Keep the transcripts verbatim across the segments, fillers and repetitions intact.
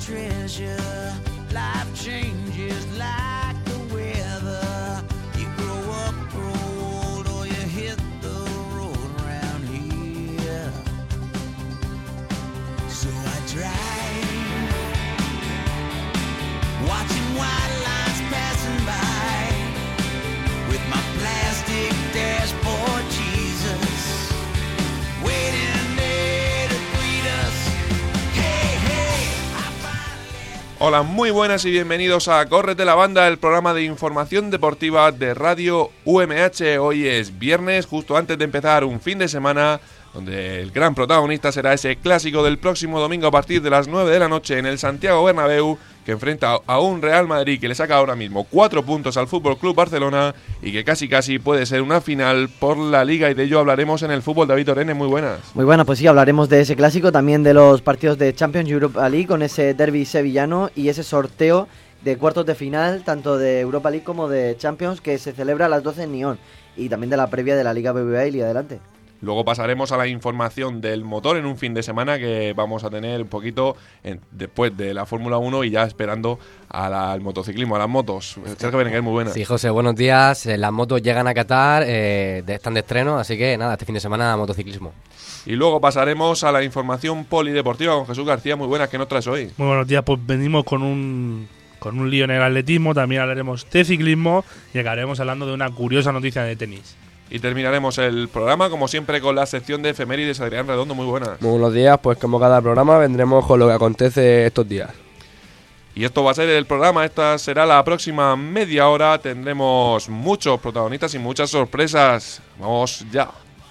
treasure. Life changes like the weather. You grow up, grow old, or you hit the road around here. So I drive, watching white lines passing by, with my plastic dashboard Jesus waiting there to greet us. Hey, hey, I finally... Hola, muy buenas y bienvenidos a Córrete la Banda, el programa de información deportiva de Radio U M H. Hoy es viernes, justo antes de empezar un fin de semana donde el gran protagonista será ese clásico del próximo domingo a partir de las nueve de la noche en el Santiago Bernabéu, que enfrenta a un Real Madrid que le saca ahora mismo cuatro puntos al F C Barcelona y que casi casi puede ser una final por la Liga, y de ello hablaremos en el fútbol. David Orene, muy buenas. Muy buenas, pues sí, hablaremos de ese clásico, también de los partidos de Champions Europa League con ese derbi sevillano y ese sorteo de cuartos de final, tanto de Europa League como de Champions, que se celebra a las doce en Nyon, y también de la previa de la Liga B B V A y adelante. Luego pasaremos a la información del motor en un fin de semana que vamos a tener un poquito en, después de la Fórmula uno y ya esperando a la, al motociclismo, a las motos. Sergio Berenguer, muy buenas. Sí, José, buenos días. Las motos llegan a Qatar, eh, están de estreno, así que nada, este fin de semana motociclismo. Y luego pasaremos a la información polideportiva con Jesús García. Muy buenas, ¿qué nos traes hoy? Muy buenos días, pues venimos con un, con un lío en el atletismo, también hablaremos de ciclismo y acabaremos hablando de una curiosa noticia de tenis. Y terminaremos el programa, como siempre, con la sección de efemérides. Adrián Redondo, muy buenas. Muy buenos días, pues como cada programa vendremos con lo que acontece estos días. Y esto va a ser el programa, esta será la próxima media hora. Tendremos muchos protagonistas y muchas sorpresas. Vamos ya.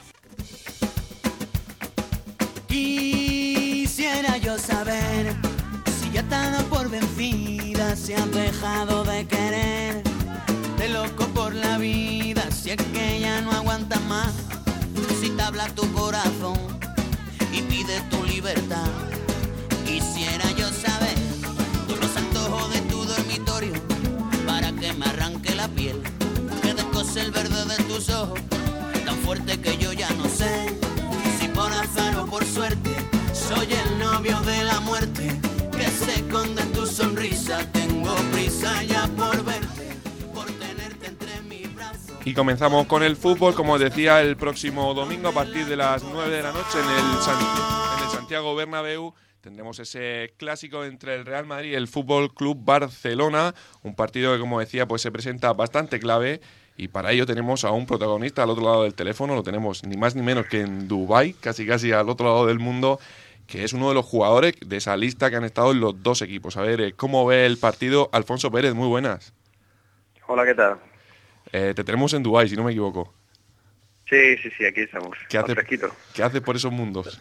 Quisiera yo saber si ya está por vencida, si has dejado de querer, de loco por la vida, si es que ya no aguantas más, si te habla tu corazón y pide tu libertad. Quisiera yo saber todos los antojos de tu dormitorio para que me arranque la piel, que descose el verde de tus ojos, tan fuerte que yo ya no sé si por azar o por suerte soy el novio de la muerte, que se esconde en tu sonrisa. Tengo prisa ya por verte, por tenerte entre mis brazos. Y comenzamos con el fútbol, como decía, el próximo domingo a partir de las nueve de la noche en el, San, en el Santiago Bernabéu. Tendremos ese clásico entre el Real Madrid y el F C Barcelona, un partido que, como decía, pues se presenta bastante clave, y para ello tenemos a un protagonista al otro lado del teléfono. Lo tenemos ni más ni menos que en Dubái, casi casi al otro lado del mundo, que es uno de los jugadores de esa lista que han estado en los dos equipos. A ver, ¿cómo ve el partido? Alfonso Pérez, muy buenas. Hola, ¿qué tal? Eh, te tenemos en Dubái, si no me equivoco. Sí, sí, sí, aquí estamos. ¿Qué hace, fresquito. ¿Qué hace por esos mundos?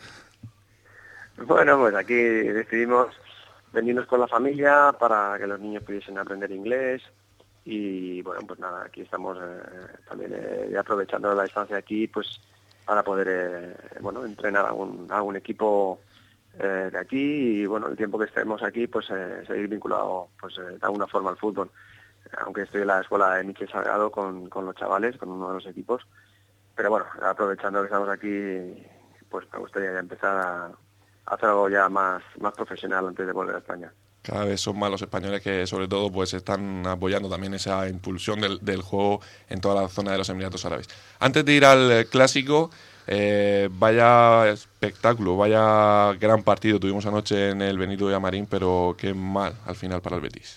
Bueno, pues aquí decidimos venirnos con la familia para que los niños pudiesen aprender inglés y bueno, pues nada, aquí estamos eh, también eh, aprovechando la estancia aquí pues para poder eh, bueno, entrenar a algún, a algún equipo eh, de aquí y bueno, el tiempo que estemos aquí pues eh, seguir vinculado pues eh, de alguna forma al fútbol. Aunque estoy en la escuela de Michel Salgado con, con los chavales, con uno de los equipos, pero bueno, aprovechando que estamos aquí, pues me gustaría ya empezar a hacer algo ya más, más profesional antes de volver a España. Cada vez son más los españoles que sobre todo pues están apoyando también esa impulsión del, del juego en toda la zona de los Emiratos Árabes. Antes de ir al clásico, eh, vaya espectáculo, vaya gran partido tuvimos anoche en el Benito Villamarín, pero qué mal al final para el Betis.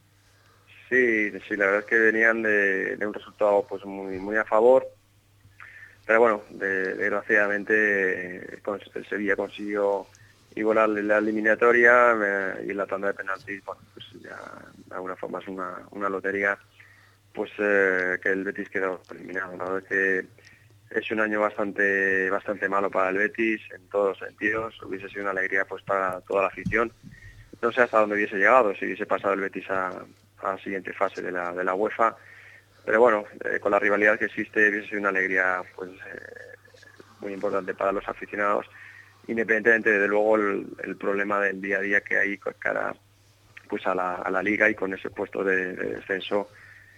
Sí, sí, la verdad es que venían de, de un resultado pues muy muy a favor, pero bueno, de, desgraciadamente el Sevilla consiguió igualar la eliminatoria eh, y la tanda de penaltis, bueno, pues ya de alguna forma es una, una lotería, pues eh, que el Betis quedó eliminado. La verdad es que es un año bastante bastante malo para el Betis en todos los sentidos. Hubiese sido una alegría pues para toda la afición. No sé hasta dónde hubiese llegado si hubiese pasado el Betis a, a la siguiente fase de la de la UEFA, pero bueno, eh, con la rivalidad que existe hubiese sido una alegría pues eh, muy importante para los aficionados, independientemente desde luego el, el problema del día a día que hay con cara pues a la, a la liga y con ese puesto de, de descenso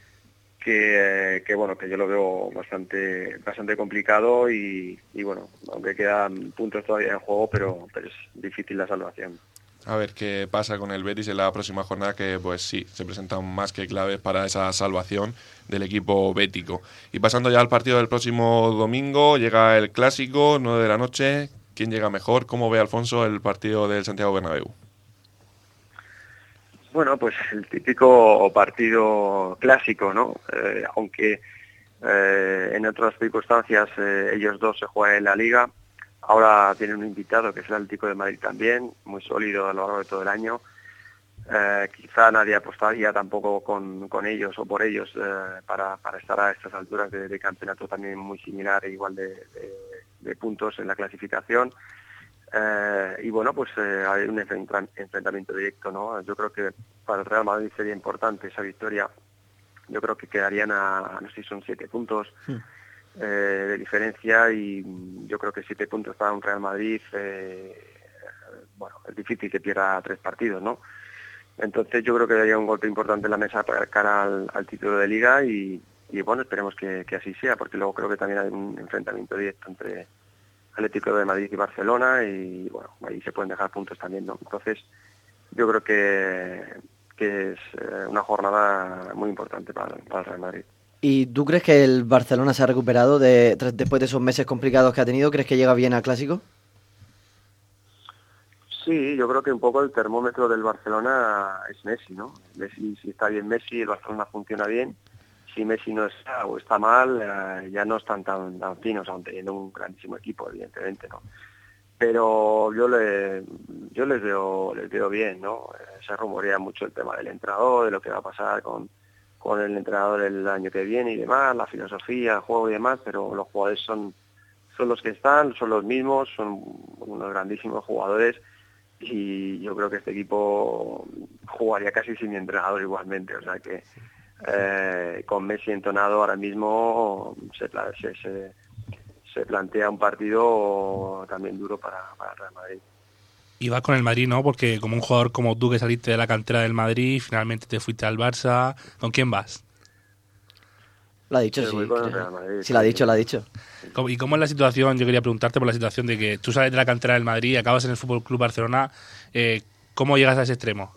que, eh, que bueno, que yo lo veo bastante bastante complicado y, y bueno, aunque quedan puntos todavía en juego, pero, pero es difícil la salvación. A ver qué pasa con el Betis en la próxima jornada, que pues sí, se presentan más que claves para esa salvación del equipo bético. Y pasando ya al partido del próximo domingo, llega el clásico, nueve de la noche. ¿Quién llega mejor? ¿Cómo ve Alfonso el partido del Santiago Bernabéu? Bueno, pues el típico partido clásico, ¿no? Eh, aunque eh, en otras circunstancias eh, ellos dos se juegan en la Liga. Ahora tienen un invitado que es el Atlético de Madrid también, muy sólido a lo largo de todo el año. Eh, quizá nadie apostaría tampoco con, con ellos o por ellos eh, para, para estar a estas alturas de, de campeonato también muy similar e igual de, de, de puntos en la clasificación. Eh, y bueno, pues eh, hay un enfrentamiento directo, ¿no? Yo creo que para el Real Madrid sería importante esa victoria. Yo creo que quedarían a, no sé si son siete puntos. Sí. Eh, de diferencia, y yo creo que siete puntos para un Real Madrid, eh, bueno, es difícil que pierda tres partidos, ¿no? Entonces yo creo que daría un golpe importante en la mesa para cara al, al título de Liga y, y bueno, esperemos que, que así sea, porque luego creo que también hay un enfrentamiento directo entre Atlético de Madrid y Barcelona y bueno, ahí se pueden dejar puntos también, ¿no? Entonces yo creo que, que es una jornada muy importante para, para el Real Madrid. ¿Y tú crees que el Barcelona se ha recuperado de, después de esos meses complicados que ha tenido? ¿Crees que llega bien al Clásico? Sí, yo creo que un poco el termómetro del Barcelona es Messi, ¿no? Messi, si está bien Messi, el Barcelona funciona bien. Si Messi no está o está mal, eh, ya no están tan, tan finos, aun teniendo un grandísimo equipo, evidentemente, ¿no? Pero yo le, yo les veo, les veo bien, ¿no? Eh, se rumorea mucho el tema del entrenador, de lo que va a pasar con con el entrenador el año que viene y demás, la filosofía, el juego y demás, pero los jugadores son, son los que están, son los mismos, son unos grandísimos jugadores y yo creo que este equipo jugaría casi sin entrenador igualmente, o sea que eh, con Messi entonado ahora mismo se, se, se, se plantea un partido también duro para, para Real Madrid. Y vas con el Madrid, ¿no? Porque como un jugador como tú que saliste de la cantera del Madrid, finalmente te fuiste al Barça. ¿Con quién vas? Lo ha dicho, sí. Sí, sí, lo ha dicho, lo ha dicho. ¿Y cómo es la situación? Yo quería preguntarte por la situación de que tú sales de la cantera del Madrid y acabas en el Fútbol Club Barcelona. Eh, ¿Cómo llegas a ese extremo?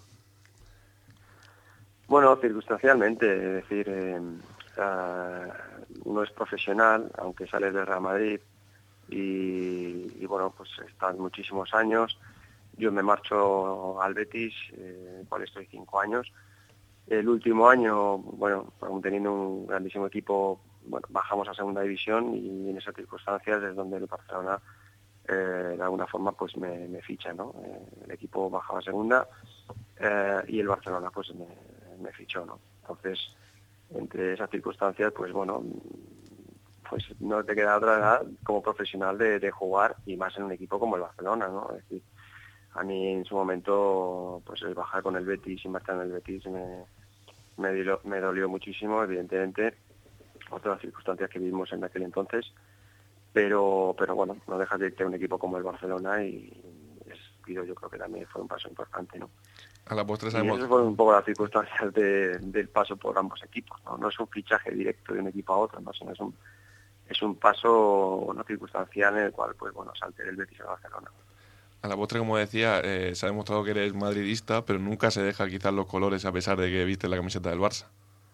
Bueno, circunstancialmente. Es decir, eh, uh, uno es profesional, aunque sales del Real Madrid y, y bueno, pues están muchísimos años. Yo me marcho al Betis, eh, en cual estoy cinco años. El último año, bueno, aún teniendo un grandísimo equipo, bueno, bajamos a segunda división y en esas circunstancias es donde el Barcelona, eh, de alguna forma, pues me, me ficha, ¿no? Eh, el equipo bajaba a segunda eh, y el Barcelona, pues me, me fichó, ¿no? Entonces, entre esas circunstancias, pues bueno, pues no te queda otra edad como profesional de, de jugar y más en un equipo como el Barcelona, ¿no? Es decir, a mí en su momento, pues el bajar con el Betis y marchar en el Betis me, me, dolió, me dolió muchísimo, evidentemente, otras circunstancias que vivimos en aquel entonces, pero pero bueno, no dejas de irte a un equipo como el Barcelona y es, yo creo que también fue un paso importante, ¿no? A la postre sabemos. Y eso fueron un poco las circunstancias de, del paso por ambos equipos, ¿no? No es un fichaje directo de un equipo a otro, ¿no? Sino es un, es un paso no circunstancial en el cual, pues bueno, salte del Betis a Barcelona. A la postre, como decía, eh, se ha demostrado que eres madridista, pero nunca se deja quizás los colores a pesar de que viste la camiseta del Barça.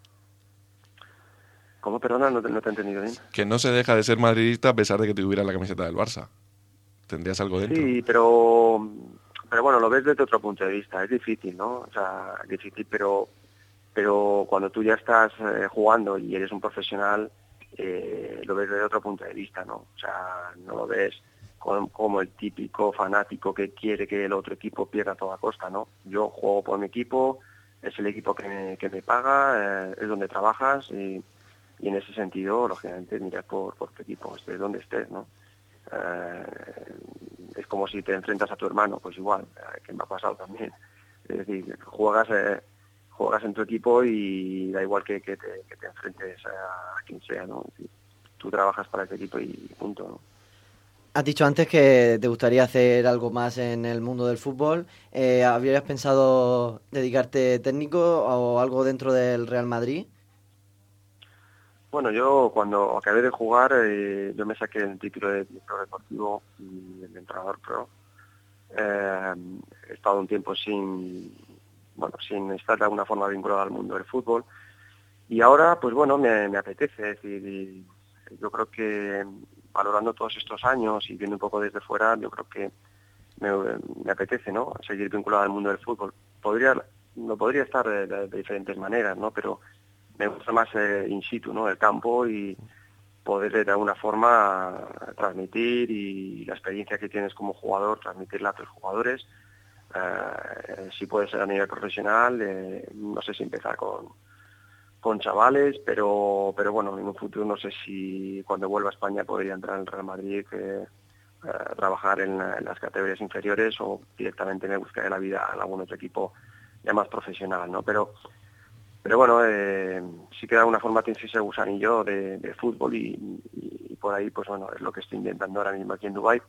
¿Cómo, perdona? No te, no te he entendido bien. Que no se deja de ser madridista a pesar de que tuvieras la camiseta del Barça. ¿Tendrías algo dentro? Sí, pero, pero bueno, lo ves desde otro punto de vista. Es difícil, ¿no? O sea, es difícil, pero, pero cuando tú ya estás eh, jugando y eres un profesional, eh, lo ves desde otro punto de vista, ¿no? O sea, no lo ves como el típico fanático que quiere que el otro equipo pierda a toda costa, ¿no? Yo juego por mi equipo, es el equipo que me, que me paga, eh, es donde trabajas y, y en ese sentido, lógicamente, miras por, por tu equipo, estés donde estés, ¿no? Eh, es como si te enfrentas a tu hermano, pues igual, eh, que me ha pasado también. Es decir, juegas, eh, juegas en tu equipo y da igual que, que, te, que te enfrentes a, a quien sea, ¿no? Es decir, tú trabajas para ese equipo y punto, ¿no? Has dicho antes que te gustaría hacer algo más en el mundo del fútbol. Eh, ¿Habrías pensado dedicarte técnico o algo dentro del Real Madrid? Bueno, yo cuando acabé de jugar, eh, yo me saqué el título de director deportivo y el entrenador pro. Eh, estado un tiempo sin, bueno, sin estar de alguna forma vinculado al mundo del fútbol. Y ahora, pues bueno, me, me apetece, es decir, y yo creo que valorando todos estos años y viendo un poco desde fuera, yo creo que me, me apetece, ¿no?, seguir vinculado al mundo del fútbol. Podría, no podría estar de, de, de diferentes maneras, ¿no?, pero me gusta más eh, in situ, ¿no?, el campo y poder de alguna forma transmitir y la experiencia que tienes como jugador, transmitirla a tus jugadores. Eh, si puede ser a nivel profesional, eh, no sé si empezar con, con chavales, pero pero bueno, en un futuro no sé si cuando vuelva a España podría entrar en el Real Madrid, eh, eh, trabajar en, la, en las categorías inferiores o directamente me buscaría la vida en algún otro equipo ya más profesional, ¿no? Pero Pero bueno, eh, sí que de alguna forma tienes ese gusanillo de, de fútbol y, y, y por ahí, pues bueno, es lo que estoy intentando ahora mismo aquí en Dubái,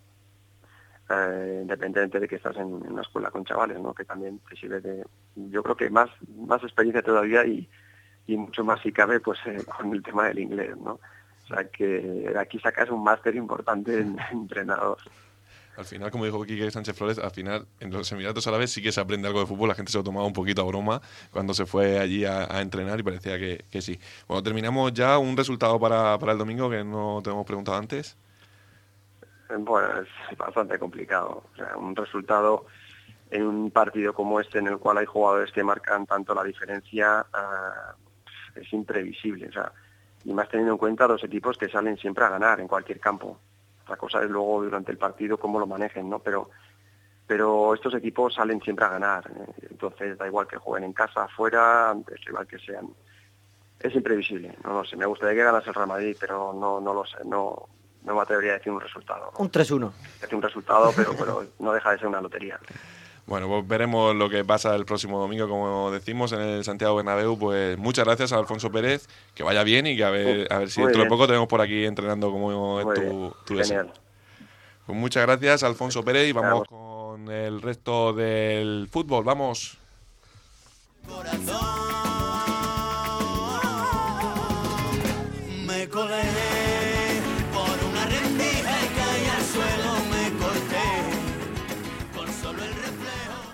eh, independientemente de que estás en, en una escuela con chavales, ¿no?, que también te sirve de, yo creo que más más experiencia todavía y, y mucho más si cabe, pues eh, con el tema del inglés, ¿no? O sea que de aquí sacas un máster importante en, en entrenador. Al final, como dijo Quique Sánchez Flores, al final en los Emiratos Árabes sí que se aprende algo de fútbol. La gente se lo tomaba un poquito a broma cuando se fue allí a, a entrenar y parecía que, que sí. Bueno, terminamos ya. Un resultado para, para el domingo que no te hemos preguntado antes. Bueno, es bastante complicado. O sea, un resultado en un partido como este en el cual hay jugadores que marcan tanto la diferencia, uh, es imprevisible. O sea, y más teniendo en cuenta dos equipos que salen siempre a ganar en cualquier campo. La cosa es luego durante el partido cómo lo manejen, ¿no? Pero pero estos equipos salen siempre a ganar. Entonces da igual que jueguen en casa, afuera, es igual que sean. Es imprevisible, no lo sé. Me gustaría que ganase el Real Madrid, pero no no lo sé. No, no me atrevería a decir un resultado, ¿no? Un tres uno. Decir un resultado, pero, pero no deja de ser una lotería. Bueno, pues veremos lo que pasa el próximo domingo, como decimos, en el Santiago Bernabéu. Pues muchas gracias a Alfonso Pérez, que vaya bien y que a ver, a ver si Muy dentro de bien. poco tenemos por aquí entrenando como es Muy tu, bien. tu deseo. Genial. Pues muchas gracias, Alfonso Pérez, y vamos Vamos. con el resto del fútbol. Vamos. Me colé por una rendija y caí al suelo, me corté con solo el reflejo.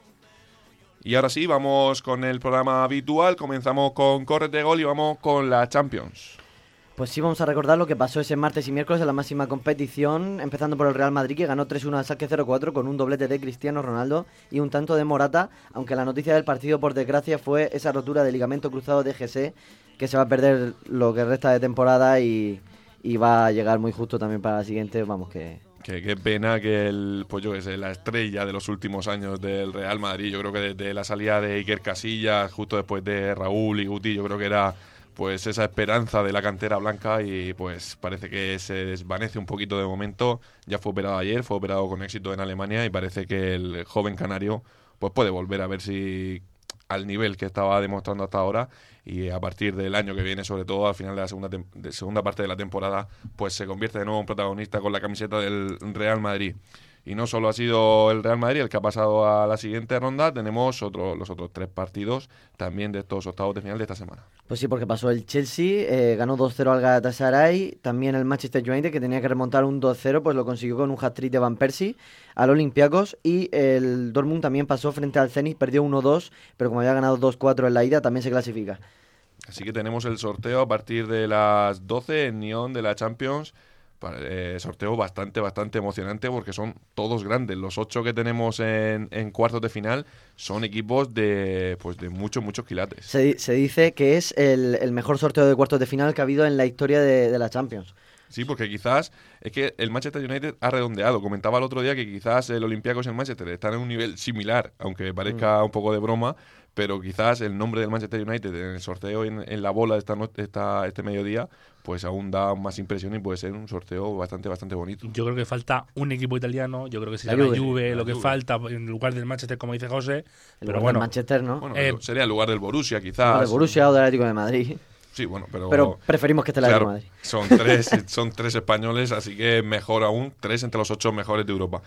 Y ahora sí, vamos con el programa habitual. Comenzamos con Córrete Gol y vamos con la Champions. Pues sí, vamos a recordar lo que pasó ese martes y miércoles en la máxima competición, empezando por el Real Madrid, que ganó tres uno al Schalke cero cuatro con un doblete de Cristiano Ronaldo y un tanto de Morata, aunque la noticia del partido, por desgracia, fue esa rotura de ligamento cruzado de G S, que se va a perder lo que resta de temporada y, y va a llegar muy justo también para la siguiente, vamos que... Que qué pena que el, pues yo que sé, la estrella de los últimos años del Real Madrid, yo creo que desde la salida de Iker Casillas, justo después de Raúl y Guti, yo creo que era pues esa esperanza de la cantera blanca y pues parece que se desvanece un poquito de momento. Ya fue operado ayer, fue operado con éxito en Alemania y parece que el joven canario pues puede volver a ver si al nivel que estaba demostrando hasta ahora y a partir del año que viene, sobre todo al final de la segunda, tem- de segunda parte de la temporada, pues se convierte de nuevo en protagonista con la camiseta del Real Madrid. Y no solo ha sido el Real Madrid el que ha pasado a la siguiente ronda, tenemos otro, los otros tres partidos también de estos octavos de final de esta semana. Pues sí, porque pasó el Chelsea, eh, ganó dos cero al Galatasaray, también el Manchester United, que tenía que remontar un dos cero, pues lo consiguió con un hat-trick de Van Persie al Olympiacos, y el Dortmund también pasó frente al Zenit, perdió uno dos, pero como había ganado dos cuatro en la ida, también se clasifica. Así que tenemos el sorteo a partir de las doce en Nyon de la Champions. Eh, sorteo bastante, bastante emocionante porque son todos grandes. Los ocho que tenemos en, en cuartos de final son equipos de pues de muchos, muchos quilates. Se, di- se dice que es el, el mejor sorteo de cuartos de final que ha habido en la historia de, de la Champions. Sí, porque quizás es que el Manchester United ha redondeado. Comentaba el otro día que quizás el Olympiacos y el Manchester están en un nivel similar, aunque parezca un poco de broma, pero quizás el nombre del Manchester United en el sorteo en, en la bola de esta, no- esta este mediodía pues aún da más impresión y puede ser un sorteo bastante, bastante bonito. Yo creo que falta un equipo italiano, yo creo que sería La la Juve. Juve, La lo que Juve. falta en lugar del Manchester, como dice José, El pero lugar bueno, del Manchester, ¿no? Bueno, Eh, sería el lugar del Borussia, O quizás. del Borussia o del Atlético de Madrid. Sí, bueno, pero... Pero preferimos que esté el Atlético Claro, de Madrid. son tres, son tres españoles, así que mejor aún, tres entre los ocho mejores de Europa.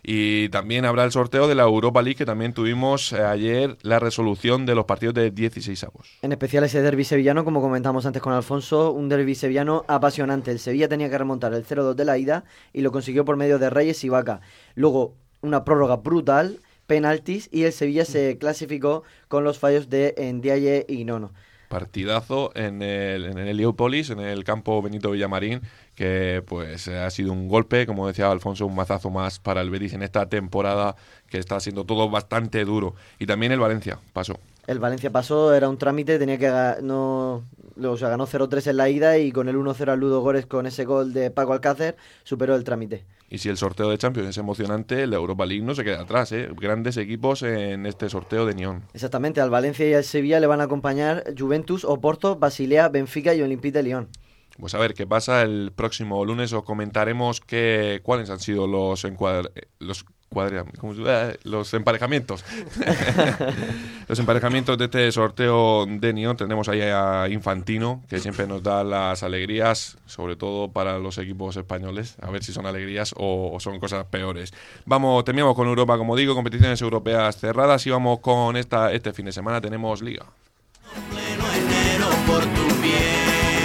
Y también habrá el sorteo de la Europa League, que también tuvimos eh, ayer la resolución de los partidos de dieciséis avos. En especial ese derbi sevillano, como comentamos antes con Alfonso, un derbi sevillano apasionante. El Sevilla tenía que remontar el cero dos de la ida y lo consiguió por medio de Reyes y Vaca. Luego, una prórroga brutal, penaltis y el Sevilla se clasificó con los fallos de Ndiaye y Nono. Partidazo en el, en el Heliópolis, en el campo Benito Villamarín, que pues ha sido un golpe, como decía Alfonso, un mazazo más para el Betis en esta temporada que está siendo todo bastante duro. Y también el Valencia pasó. El Valencia pasó, era un trámite, tenía que no, o sea, ganó cero tres en la ida y con el uno cero al Ludo Górez con ese gol de Paco Alcácer superó el trámite. Y si el sorteo de Champions es emocionante, la Europa League no se queda atrás, ¿eh? Grandes equipos en este sorteo de Nyon. Exactamente, al Valencia y al Sevilla le van a acompañar Juventus, Oporto, Basilea, Benfica y Olympique de Lyon. Pues a ver qué pasa el próximo lunes, os comentaremos que, cuáles han sido los encuadr los cuadra ¿cómo se llama? los emparejamientos. Los emparejamientos de este sorteo de Nyon. Tenemos ahí a Infantino, que siempre nos da las alegrías, sobre todo para los equipos españoles, a ver si son alegrías o, o son cosas peores. Vamos, terminamos con Europa, como digo, competiciones europeas cerradas, y vamos con esta este fin de semana tenemos Liga. Pleno enero por tu piel.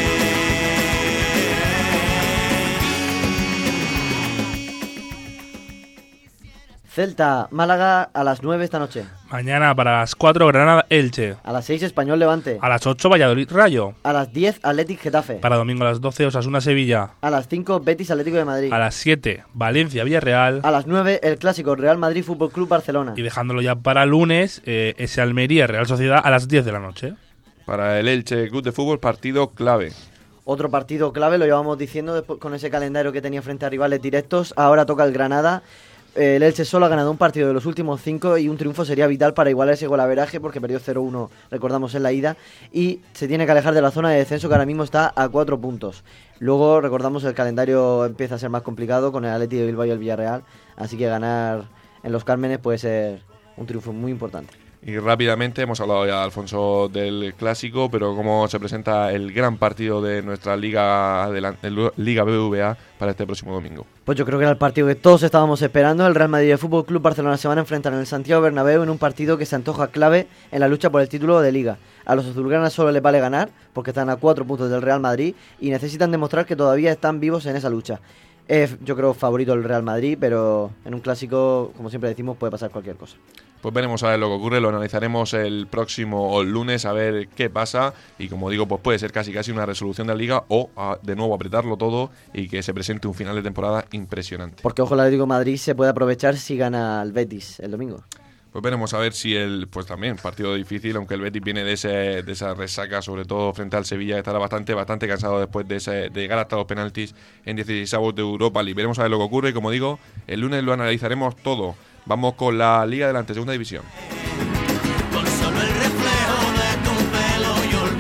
Celta, Málaga a las nueve esta noche. Mañana para las cuatro, Granada, Elche. A las seis, Español, Levante. A las ocho, Valladolid, Rayo. A las diez, Athletic, Getafe. Para domingo a las doce, Osasuna, Sevilla. A las cinco, Betis, Atlético de Madrid. A las siete, Valencia, Villarreal. A las nueve, el clásico Real Madrid, Fútbol Club Barcelona. Y dejándolo ya para lunes, eh, ese Almería, Real Sociedad, a las diez de la noche. Para el Elche Club de Fútbol, partido clave. Otro partido clave, lo llevamos diciendo después, con ese calendario que tenía frente a rivales directos. Ahora toca el Granada. El Elche solo ha ganado un partido de los últimos cinco y un triunfo sería vital para igualar ese golaveraje porque perdió cero uno, recordamos, en la ida, y se tiene que alejar de la zona de descenso que ahora mismo está a cuatro puntos. Luego, recordamos, el calendario empieza a ser más complicado con el Athletic de Bilbao y el Villarreal, así que ganar en Los Cármenes puede ser un triunfo muy importante. Y rápidamente, hemos hablado ya, Alfonso, del clásico, pero cómo se presenta el gran partido de nuestra Liga, adelant- Liga B B V A para este próximo domingo. Pues yo creo que era el partido que todos estábamos esperando. El Real Madrid y el Fútbol Club Barcelona se van a enfrentar en el Santiago Bernabéu en un partido que se antoja clave en la lucha por el título de Liga. A los azulgranas solo les vale ganar porque están a cuatro puntos del Real Madrid y necesitan demostrar que todavía están vivos en esa lucha. Es, yo creo, favorito el Real Madrid, pero en un clásico, como siempre decimos, puede pasar cualquier cosa. Pues veremos a ver lo que ocurre, lo analizaremos el próximo lunes a ver qué pasa, y como digo, pues puede ser casi casi una resolución de la Liga o a, de nuevo apretarlo todo y que se presente un final de temporada impresionante. Porque ojo, el Atlético de Madrid se puede aprovechar si gana el Betis el domingo. Pues veremos a ver si el, pues también, partido difícil, aunque el Betis viene de ese de esa resaca, sobre todo frente al Sevilla, que estará bastante bastante cansado después de, ese, de llegar hasta los penaltis en dieciseisavos de Europa League. Veremos a ver lo que ocurre y, como digo, el lunes lo analizaremos todo. Vamos con la Liga Adelante, segunda división. Con solo el reflejo de tu pelo yo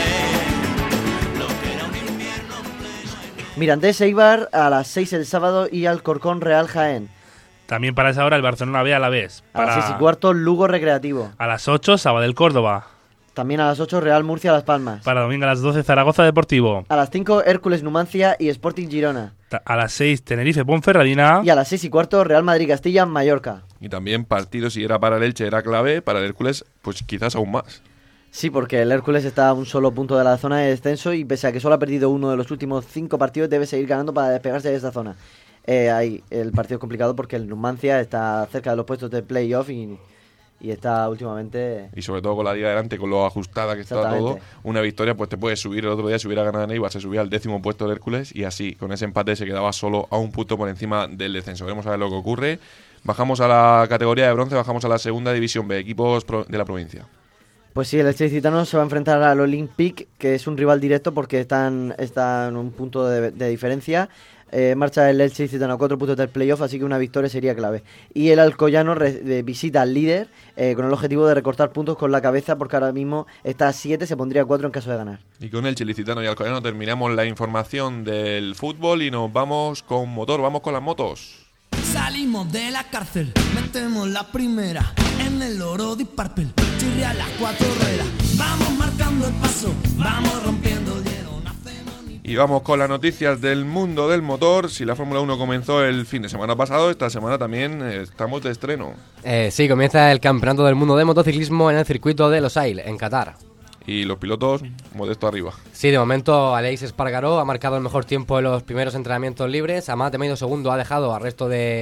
olvidé lo que era un invierno pleno. Mirandés Eibar a las seis el sábado y Alcorcón Real Jaén. También para esa hora el Barcelona B a la vez. A Para... las seis y cuarto Lugo Recreativo. A las ocho, Sabadell Córdoba. También a las ocho Real Murcia Las Palmas. Para domingo a las doce, Zaragoza Deportivo. A las cinco Hércules Numancia y Sporting Girona. A las seis, Tenerife Ponferradina. Y a las seis y cuarto Real Madrid Castilla Mallorca. Y también partido, si era para el Elche era clave, para el Hércules pues quizás aún más. Sí, porque el Hércules está a un solo punto de la zona de descenso y pese a que solo ha perdido uno de los últimos cinco partidos debe seguir ganando para despegarse de esta zona. Eh, ahí el partido es complicado porque el Numancia está cerca de los puestos de playoff y, y está últimamente... Y sobre todo con la Liga Adelante, con lo ajustada que está todo, una victoria pues te puede subir. El otro día, si hubiera ganado en Eibar, se subía al décimo puesto del Hércules y así, con ese empate se quedaba solo a un punto por encima del descenso. Veremos a ver lo que ocurre. Bajamos a la categoría de bronce, bajamos a la segunda división B, equipos de la provincia. Pues sí, el Elche Licitano se va a enfrentar al Olympique, que es un rival directo porque están, están en un punto de, de diferencia. Eh, marcha el Elche Licitano a cuatro puntos del playoff, así que una victoria sería clave. Y el Alcoyano re, visita al líder eh, con el objetivo de recortar puntos con la cabeza, porque ahora mismo está a siete, se pondría a cuatro en caso de ganar. Y con el Elche Licitano y Alcoyano terminamos la información del fútbol y nos vamos con motor, vamos con las motos. Salimos de la cárcel, metemos la primera en el oro de Parpel, chirria las cuatro ruedas, vamos marcando el paso, vamos rompiendo el hielo, no hacemos ni... Y vamos con las noticias del mundo del motor. Si la Fórmula uno comenzó el fin de semana pasado, esta semana también eh, estamos de estreno. Eh, sí, comienza el Campeonato del Mundo de Motociclismo en el circuito de Losail, en Qatar. Y los pilotos, modesto arriba. Sí, de momento Aleix Espargaró ha marcado el mejor tiempo en los primeros entrenamientos libres. Amat de medio segundo ha dejado al resto de,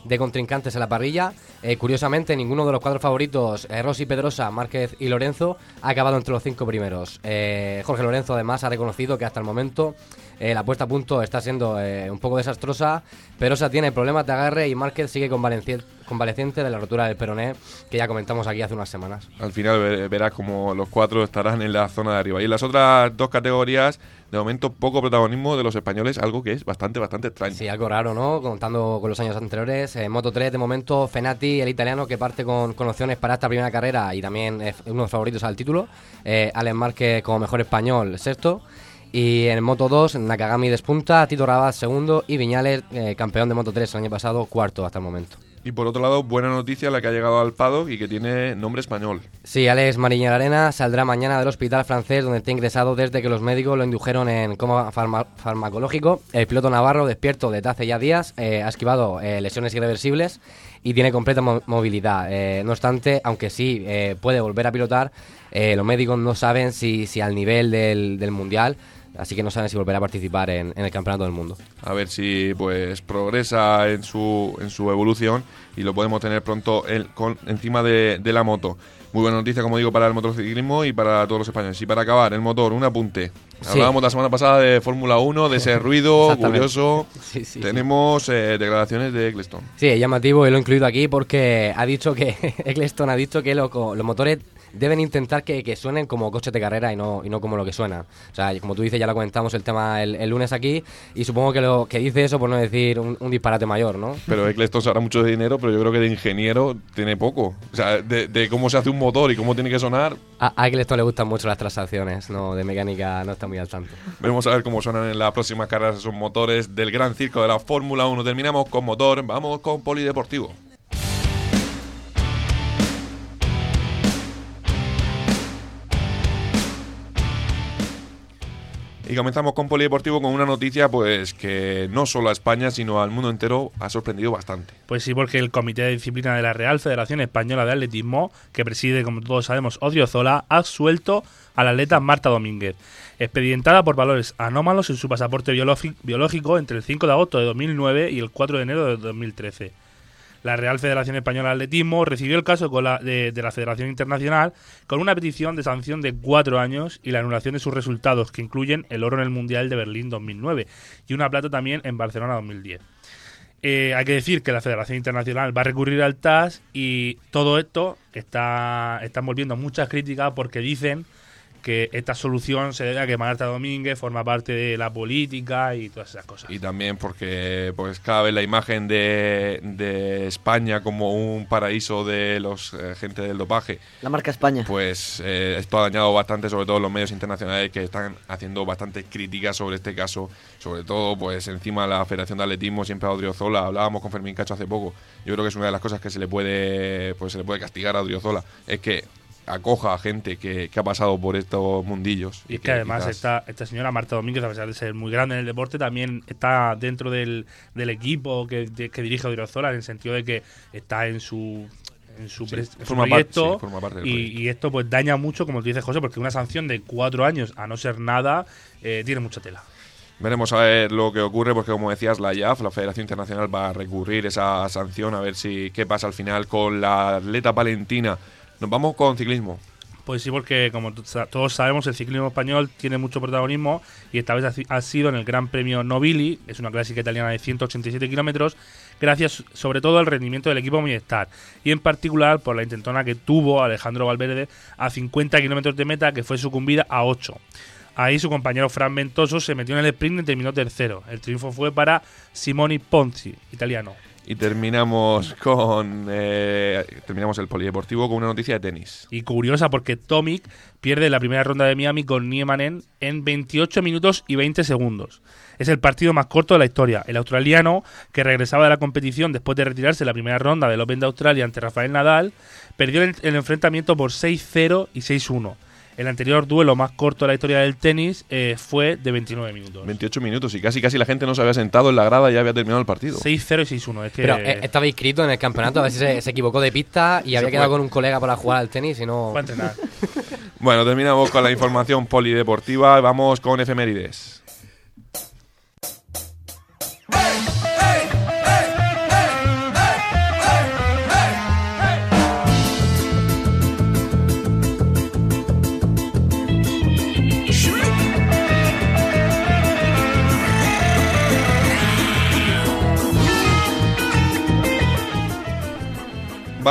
de contrincantes en la parrilla. Eh, curiosamente, ninguno de los cuatro favoritos, eh, Rossi, Pedrosa, Márquez y Lorenzo, ha acabado entre los cinco primeros. Eh, Jorge Lorenzo, además, ha reconocido que hasta el momento eh, la puesta a punto está siendo eh, un poco desastrosa. Pedrosa tiene problemas de agarre y Márquez sigue convaleciente, convaleciente de la rotura del peroné, que ya comentamos aquí hace unas semanas. Al final ver, verás como los cuatro estarán en la zona de arriba. Y en las otras dos categorías, de momento, poco protagonismo de los españoles, algo que es bastante, bastante extraño. Sí, algo raro, ¿no? Contando con los años anteriores. En Moto tres, de momento, Fenati, el italiano, que parte con, con opciones para esta primera carrera y también es uno de los favoritos al título. Eh, Alex Márquez como mejor español, sexto. Y en Moto dos, Nakagami despunta, Tito Rabat segundo y Viñales, eh, campeón de Moto tres el año pasado, cuarto hasta el momento. Y por otro lado, buena noticia la que ha llegado al paddock y que tiene nombre español. Sí, Alex Mariñarena saldrá mañana del hospital francés donde está ingresado desde que los médicos lo indujeron en coma farma- farmacológico. El piloto navarro, despierto desde hace ya días, eh, ha esquivado eh, lesiones irreversibles y tiene completa mo- movilidad. Eh, no obstante, aunque sí eh, puede volver a pilotar, eh, los médicos no saben si, si al nivel del, del Mundial, así que no saben si volverá a participar en, en el Campeonato del Mundo. A ver si pues progresa en su en su evolución y lo podemos tener pronto el, con, encima de, de la moto. Muy buena noticia, como digo, para el motociclismo y para todos los españoles. Y para acabar, el motor, un apunte. Sí. Hablábamos la semana pasada de Fórmula uno, de ese ruido curioso. Sí, sí, Tenemos sí. Eh, declaraciones de Eccleston. Sí, es llamativo y lo he incluido aquí porque ha dicho que Eccleston ha dicho que lo, los motores deben intentar que, que suenen como coches de carrera y no y no como lo que suena. O sea, como tú dices, ya lo comentamos el tema el, el lunes aquí y supongo que lo que dice eso por no decir un, un disparate mayor, ¿no? Pero Eccleston sabrá mucho de dinero, pero yo creo que de ingeniero tiene poco. O sea, de, de cómo se hace un motor y cómo tiene que sonar. A, a Eccleston le gustan mucho las transacciones, no, de mecánica no está muy al tanto. Veremos a ver cómo suenan en las próximas carreras esos motores del gran circo de la Fórmula uno. Terminamos con motor, vamos con polideportivo. Y comenzamos con polideportivo con una noticia pues que no solo a España sino al mundo entero ha sorprendido bastante. Pues sí, porque el Comité de Disciplina de la Real Federación Española de Atletismo, que preside, como todos sabemos, Odriozola, ha absuelto a la atleta Marta Domínguez, expedientada por valores anómalos en su pasaporte biológico entre el cinco de agosto de dos mil nueve y el cuatro de enero de dos mil trece. La Real Federación Española de Atletismo recibió el caso con la, de, de la Federación Internacional con una petición de sanción de cuatro años y la anulación de sus resultados, que incluyen el oro en el Mundial de Berlín dos mil nueve y una plata también en Barcelona dos mil diez. Eh, hay que decir que la Federación Internacional va a recurrir al T A S y todo esto está, está envolviendo muchas críticas porque dicen que esta solución se debe a que Marta Domínguez forma parte de la política y todas esas cosas. Y también porque pues cada vez la imagen de, de España como un paraíso de los eh, gente del dopaje. La marca España. Pues eh, esto ha dañado bastante, sobre todo los medios internacionales que están haciendo bastantes críticas sobre este caso. Sobre todo, pues encima la Federación de Atletismo, siempre a Odriozola. Hablábamos con Fermín Cacho hace poco. Yo creo que es una de las cosas que se le puede, pues se le puede castigar a Odriozola. Es que acoja a gente que, que ha pasado por estos mundillos. Y, y que, que además quizás... esta, esta señora Marta Domínguez, a pesar de ser muy grande en el deporte, también está dentro del, del equipo que, de, que dirige Odriozola, en el sentido de que está en su en su, sí, pre, en su proyecto, sí, forma parte del y, proyecto. Y esto pues daña mucho, como tú dices, José, porque una sanción de cuatro años a no ser nada eh, tiene mucha tela. Veremos a ver lo que ocurre, porque como decías, la I A F, la Federación Internacional, va a recurrir esa sanción, a ver si qué pasa al final con la atleta palentina. Nos vamos con ciclismo. Pues sí, porque como todos sabemos, el ciclismo español tiene mucho protagonismo y esta vez ha sido en el Gran Premio Nobili, es una clásica italiana de ciento ochenta y siete kilómetros, gracias sobre todo al rendimiento del equipo Movistar y en particular por la intentona que tuvo Alejandro Valverde a cincuenta kilómetros de meta, que fue sucumbida a ocho. Ahí su compañero Fran Ventoso se metió en el sprint y terminó tercero. El triunfo fue para Simone Ponzi, italiano. Y terminamos con eh, terminamos el polideportivo con una noticia de tenis. Y curiosa, porque Tomic pierde la primera ronda de Miami con Niemanen en veintiocho minutos y veinte segundos. Es el partido más corto de la historia. El australiano, que regresaba de la competición después de retirarse en la primera ronda del Open de Australia ante Rafael Nadal, perdió el, el enfrentamiento por seis cero y seis uno. El anterior duelo más corto de la historia del tenis eh, fue de veintinueve minutos. veintiocho minutos y casi casi la gente no se había sentado en la grada y ya había terminado el partido. seis cero y seis uno. Es que Pero eh, estaba inscrito en el campeonato, a ver si se, se equivocó de pista y se había fue. quedado con un colega para jugar al tenis y no... Fue a entrenar. Bueno, terminamos con la información polideportiva. Vamos con efemérides.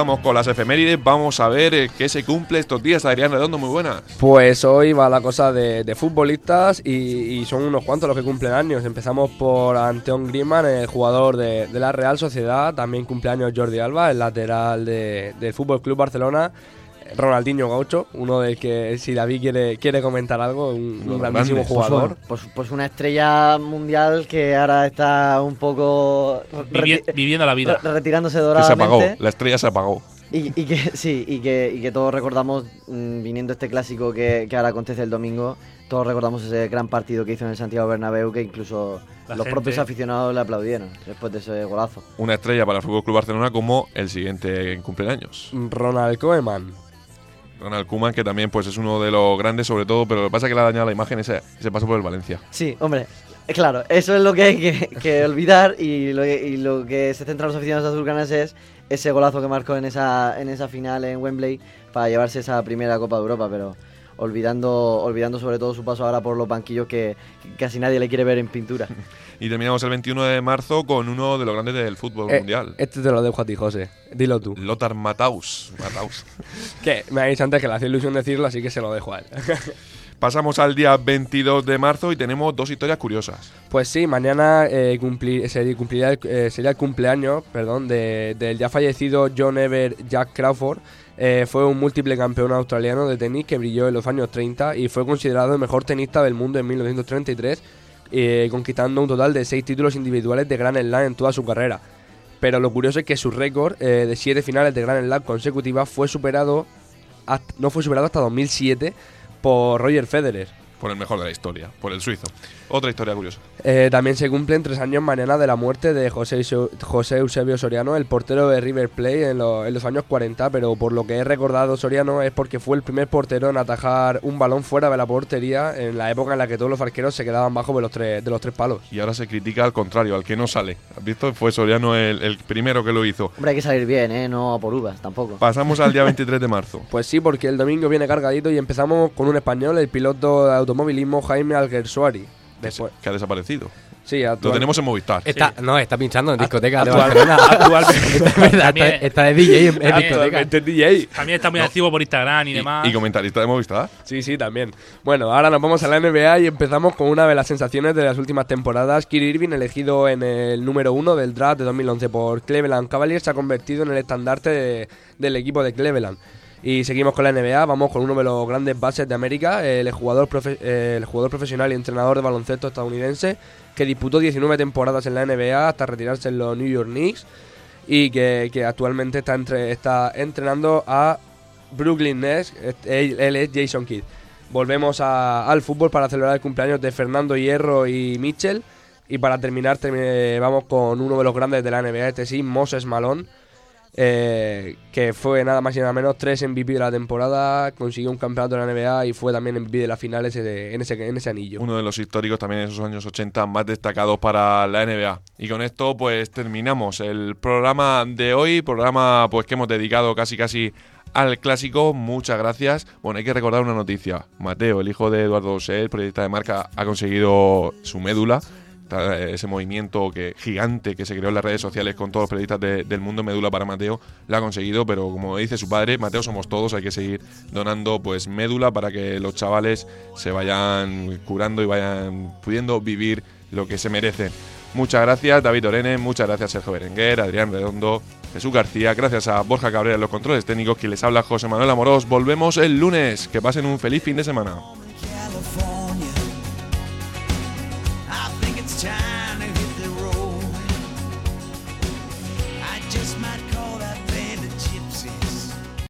vamos con las efemérides. Vamos a ver eh, qué se cumple estos días. Adrián Redondo, muy buenas. Pues hoy va la cosa de, de futbolistas y, y son unos cuantos los que cumplen años. Empezamos por Antoine Griezmann, el jugador de, de la Real Sociedad. También cumpleaños Jordi Alba, el lateral de, del Fútbol Club Barcelona. Ronaldinho Gaucho, uno del que si David quiere, quiere comentar algo, un, un grandísimo grandes. jugador. Pues, pues, pues una estrella mundial que ahora está un poco Vivi- reti- viviendo la vida. re- retirándose Que se doradamente. apagó, la estrella se apagó. Y, y que sí, y que, y que todos recordamos, mmm, viniendo este clásico que, que ahora acontece el domingo, todos recordamos ese gran partido que hizo en el Santiago Bernabéu, que incluso La los gente- propios aficionados le aplaudieron después de ese golazo. Una estrella para el Fútbol Club Barcelona como el siguiente cumpleaños. Ronald Koeman. Ronald Koeman, que también pues es uno de los grandes sobre todo, pero lo que pasa es que le ha dañado la imagen ese, ese paso por el Valencia. Sí, hombre, eh, claro, eso es lo que hay que, que olvidar y lo, que- y lo que se centran los aficionados azulgranas es ese golazo que marcó en esa, en esa final en Wembley para llevarse esa primera Copa de Europa, pero olvidando, olvidando sobre todo su paso ahora por los banquillos que, que casi nadie le quiere ver en pintura. Y terminamos el veintiuno de marzo con uno de los grandes del fútbol Eh, mundial. Este te lo dejo a ti, José. Dilo tú. Lothar Matthaus. Matthaus. Que me habéis dicho antes que le hacía ilusión decirlo, así que se lo dejo a él. Pasamos al día veintidós de marzo y tenemos dos historias curiosas. Pues sí, mañana eh, cumpli- se cumplirá el, eh, sería el cumpleaños perdón, de- del ya fallecido John Ever Jack Crawford. Eh, fue un múltiple campeón australiano de tenis que brilló en los años treinta y fue considerado el mejor tenista del mundo en mil novecientos treinta y tres, eh, conquistando un total de seis títulos individuales de Grand Slam en toda su carrera. Pero lo curioso es que su récord eh, de siete finales de Grand Slam consecutivas fue superado hasta- no fue superado hasta dos mil siete por Roger Federer. Por el mejor de la historia, por el suizo. Otra historia curiosa. Eh, también se cumplen tres años mañana de la muerte de José, Eusebio- José Eusebio Soriano, el portero de River Plate en, lo- en los años cuarenta, pero por lo que he recordado Soriano es porque fue el primer portero en atajar un balón fuera de la portería en la época en la que todos los arqueros se quedaban bajo de los tres, de los tres palos. Y ahora se critica al contrario, al que no sale. ¿Has visto? Fue Soriano el, el primero que lo hizo. Hombre, hay que salir bien, ¿eh? No por uvas, tampoco. Pasamos al día veintitrés de marzo. Pues sí, porque el domingo viene cargadito y empezamos con un español, el piloto de automovilismo Jaime Alguersuari. Que, se- Después, que ha desaparecido. sí, Lo actual- tenemos en Movistar. Está, no, está pinchando en discotecas de Actual- Barcelona. actualmente, Es verdad, también, está, está de D J en, en discotecas. actualmente es D J. también está muy activo por Instagram y, Y, demás. y comentarista de Movistar. Sí, sí, también. Bueno, ahora nos vamos a la N B A y empezamos con una de las sensaciones de las últimas temporadas. Kyrie Irving, elegido en el número uno del draft de dos mil once por Cleveland Cavaliers, se ha convertido en el estandarte de- del equipo de Cleveland. Y seguimos con la N B A, vamos con uno de los grandes bases de América, el jugador, profe- eh, el jugador profesional y entrenador de baloncesto estadounidense, que disputó diecinueve temporadas en la N B A hasta retirarse en los New York Knicks y que, que actualmente está, entre, está entrenando a Brooklyn Nets. Él, él es Jason Kidd. Volvemos a- al fútbol para celebrar el cumpleaños de Fernando Hierro y Mitchell. Y para terminar, termi- vamos con uno de los grandes de la N B A, este sí, Moses Malone, eh, que fue nada más y nada menos tres M V P de la temporada, consiguió un campeonato de la N B A y fue también M V P de la final ese de- en, ese, en ese anillo. Uno de los históricos también en esos años ochenta más destacados para la N B A. Y con esto pues terminamos el programa de hoy, programa pues que hemos dedicado casi casi al clásico. Muchas gracias. Bueno, hay que recordar una noticia. Mateo, el hijo de Eduardo Osé, el periodista de Marca, ha conseguido su médula. Ese movimiento que gigante que se creó en las redes sociales con todos los periodistas de- del mundo, médula para Mateo, lo ha conseguido, pero como dice su padre, Mateo somos todos, hay que seguir donando pues médula para que los chavales se vayan curando y vayan pudiendo vivir lo que se merecen. Muchas gracias David Orene, muchas gracias Sergio Berenguer, Adrián Redondo, Jesús García, gracias a Borja Cabrera en los controles técnicos, quien les habla José Manuel Amorós. Volvemos el lunes, que pasen un feliz fin de semana.